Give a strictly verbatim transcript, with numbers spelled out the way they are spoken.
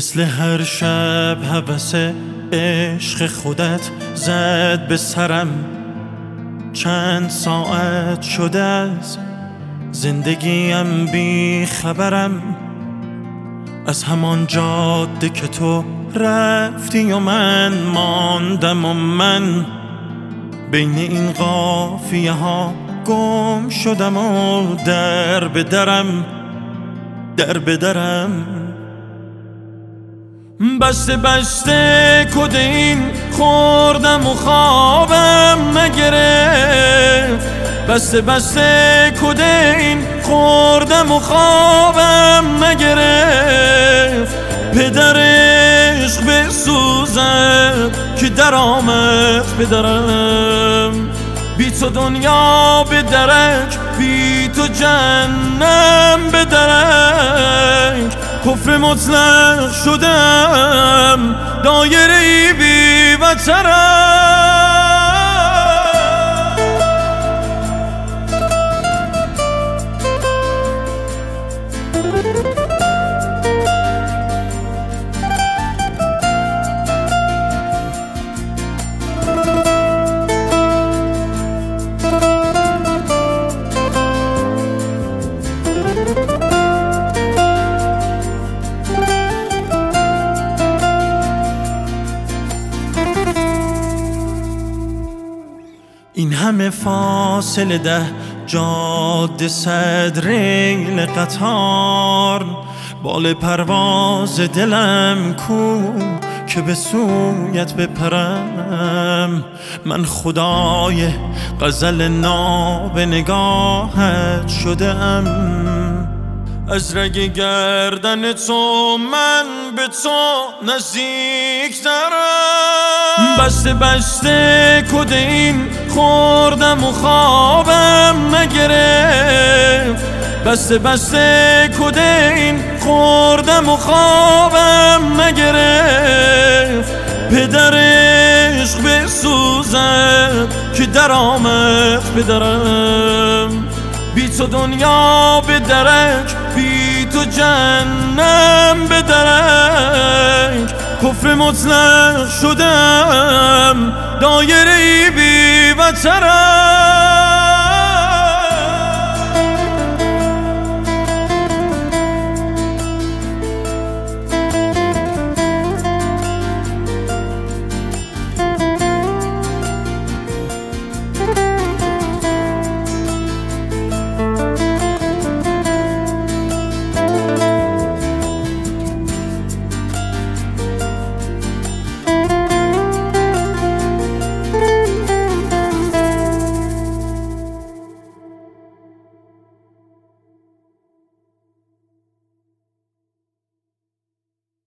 مثل هر شب هوس عشق خودت زد به سرم. چند ساعت شده از زندگیم بی خبرم، از همان جاده که تو رفتی و من ماندم و من بین این قافیه ها گم شدم و در به درم در به درم. بسته بسته کدین خوردم و خوابم نگرفت. بسته بسته کدین خوردم و خوابم نگرفت. پدر عشق بسوزد که در آمد پدرم. بی تو دنیا به درک، بی تو جهنم به درک. کفر مطلق شدم، دایره بی وترم. این همه فاصله ده جاده صد ریل قطار، بال پرواز دلم کو که به سویت بپرم. من خدای غزل ناب نگاهت شدم، از رگ گردن تو من به تو نزدیک ترم. بسته بسته کدین خوردم و خوابم نگرفت. بسته بسته کدین خوردم و خوابم نگرفت. پدر عشق بسوزد که در آمد پدرم. بی تو دنیا به درک، بی تو جهنم به درک. کفر مطلق شدم، دایره بی وترم.